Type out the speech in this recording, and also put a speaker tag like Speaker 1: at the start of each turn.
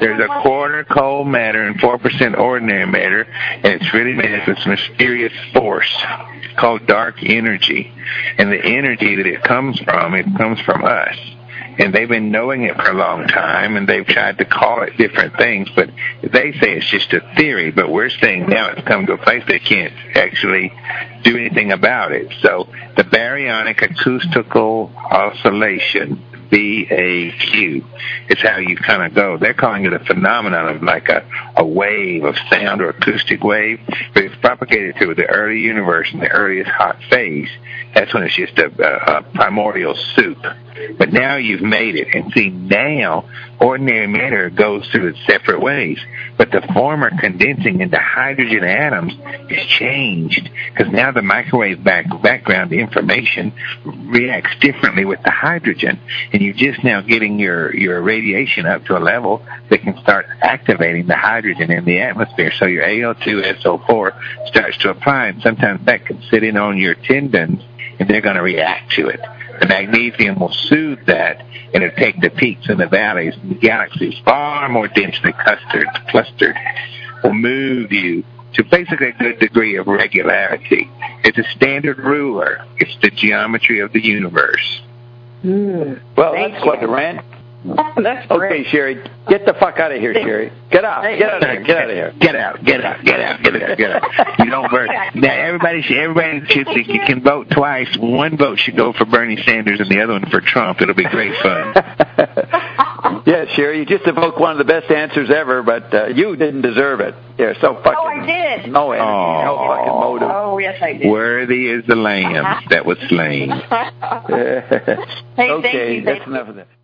Speaker 1: There's a quarter cold matter and 4% ordinary matter, and it's really made of this mysterious force called dark energy. And the energy that it comes from us. And they've been knowing it for a long time, and they've tried to call it different things, but they say it's just a theory, but we're saying now it's come to a place they can't actually do anything about it. So the baryonic acoustical oscillation, BAQ, is how you kind of go. They're calling it a phenomenon of like a wave of sound or acoustic wave, but it's propagated through the early universe in the earliest hot phase. That's when it's just a primordial soup. But now you've made it. And see, now ordinary matter goes through its separate ways. But the former condensing into hydrogen atoms is changed because now the microwave background information reacts differently with the hydrogen. And you're just now getting your radiation up to a level that can start activating the hydrogen in the atmosphere. So your Al2SO4 starts to apply, and sometimes that can sit in on your tendons, and they're going to react to it. The magnesium will soothe that, and it'll take the peaks and the valleys and the galaxies far more densely clustered, will move you to basically a good degree of regularity. It's a standard ruler. It's the geometry of the universe.
Speaker 2: Well, that's quite the rant.
Speaker 3: That's great.
Speaker 2: Okay, Sherry, get the fuck out of here, Sherry. Get out. Get out of here. Get out of here.
Speaker 1: Get out. You don't vote. Now, everybody should think you can vote twice. One vote should go for Bernie Sanders and the other one for Trump. It'll be great fun.
Speaker 2: Yeah, Sherry, you just evoked one of the best answers ever, but you didn't deserve it. You're so fucking...
Speaker 3: Oh, I did.
Speaker 2: No energy, no fucking motive.
Speaker 3: Oh, yes, I did.
Speaker 1: Worthy is the lamb that was slain.
Speaker 3: Hey,
Speaker 2: okay,
Speaker 3: thank you.
Speaker 2: That's enough of that.